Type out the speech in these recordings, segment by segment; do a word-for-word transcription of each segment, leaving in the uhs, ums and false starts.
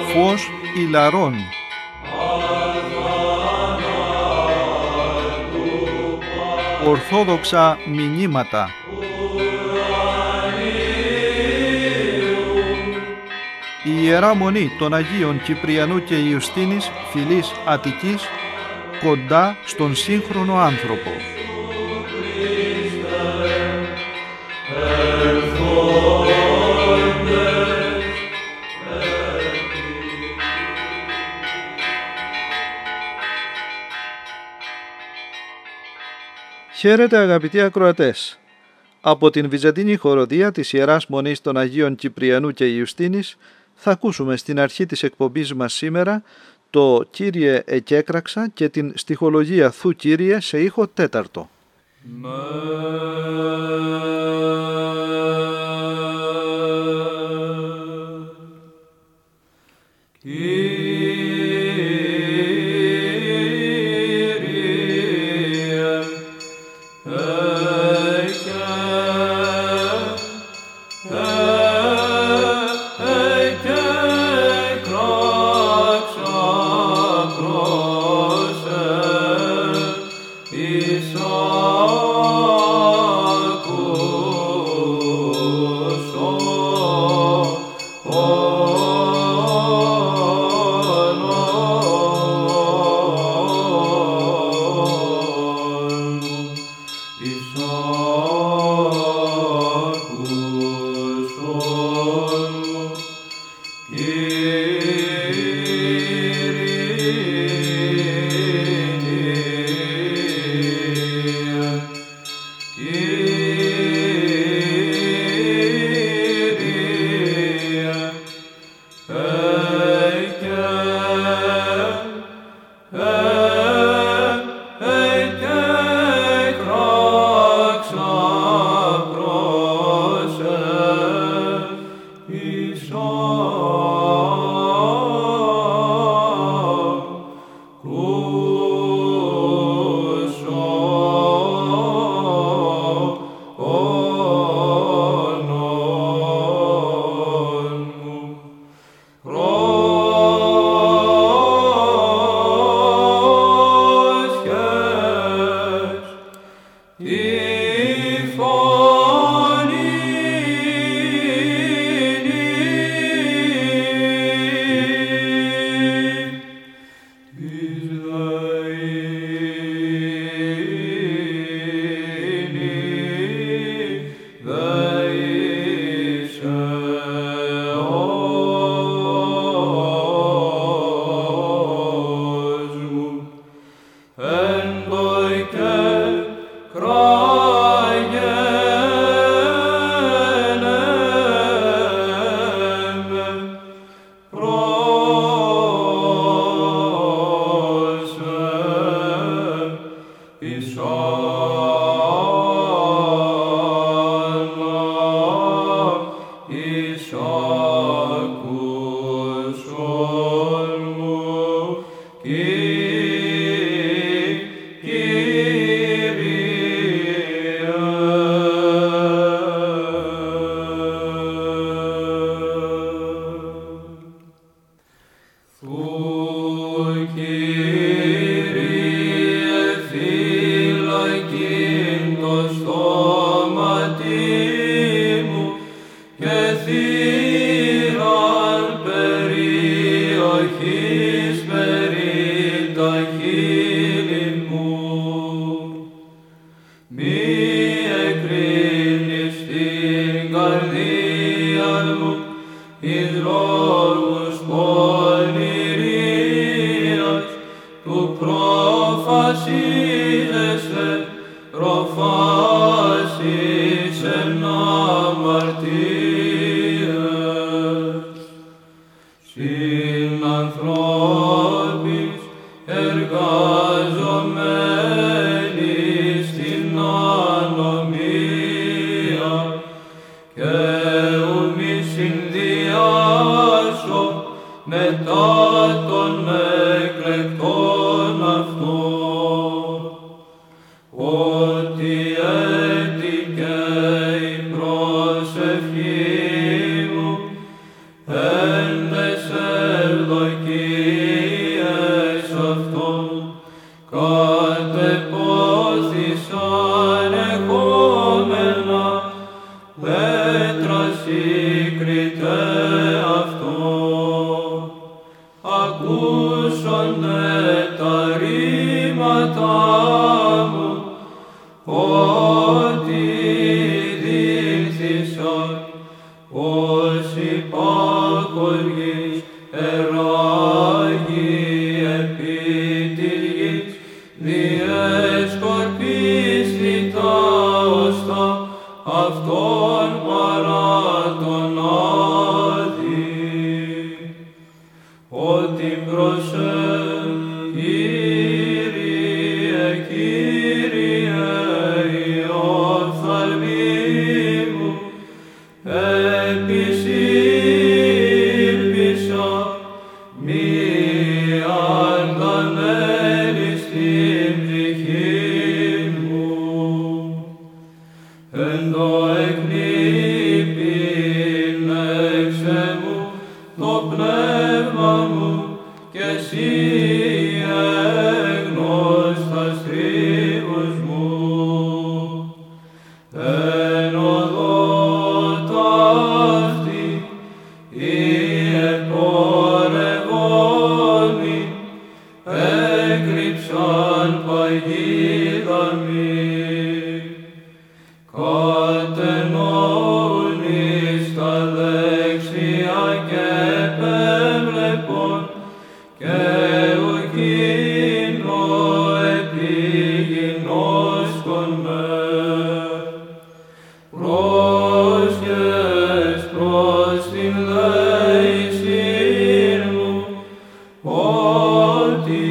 φως ηλαρών. Ορθόδοξα μηνύματα. Η Ιερά Μονή των Αγίων Κυπριανού και Ιουστίνης, φυλής Αττικής, κοντά στον σύγχρονο άνθρωπο. Χαίρετε αγαπητοί ακροατές. Από την Βυζαντινή χοροδία της Ιεράς Μονής των Αγίων Κυπριανού και Ιουστίνης θα ακούσουμε στην αρχή της εκπομπής μας σήμερα το «Κύριε εκέκραξα» και την στιχολογία «Θου Κύριε» σε ήχο τέταρτο. Προσευχή μου, εν ονόματά μου, ότι δήλθησαν ως υπάκος γης, εράγοι επί της γης, διεσκορπίσθη τα οστά αυτόν παρά τον άδει, ότι προσέ Κύριε, Κύριε, η οφθαλμή μου επισύρπησα, μη ανταμένει στην ψυχή μου. Εν το εκνήπιν έξε μου το πνεύμα μου, και εσύ έγνωστας τρίβους μου. Εν οδό ταύτη οι επορευόμενοι έκρυψαν παγίδα μη. Κατεννοούν εις τα δεξιά και επέβλεπον, και ουκίνο επιγινώσκον με. Πρόσχες προς την δεησήν μου, ότι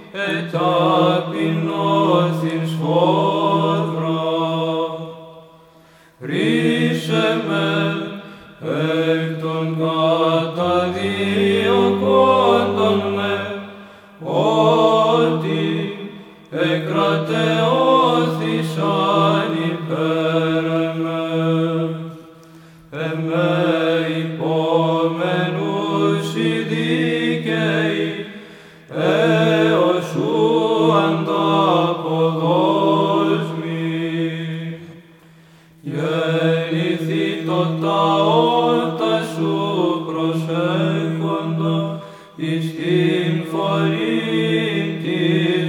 εταπεινώθην σφόδρα. Ρίσε με εκ των καταδιωκόντων με, ότι εκρατεώθησαν υπέρ εμέ. Εμέ υπόμενους οι δίκαιοι, έως σου ανταποδόσμοι. Γεννηθεί το ταότα σου προσέχοντα εις την φορήν της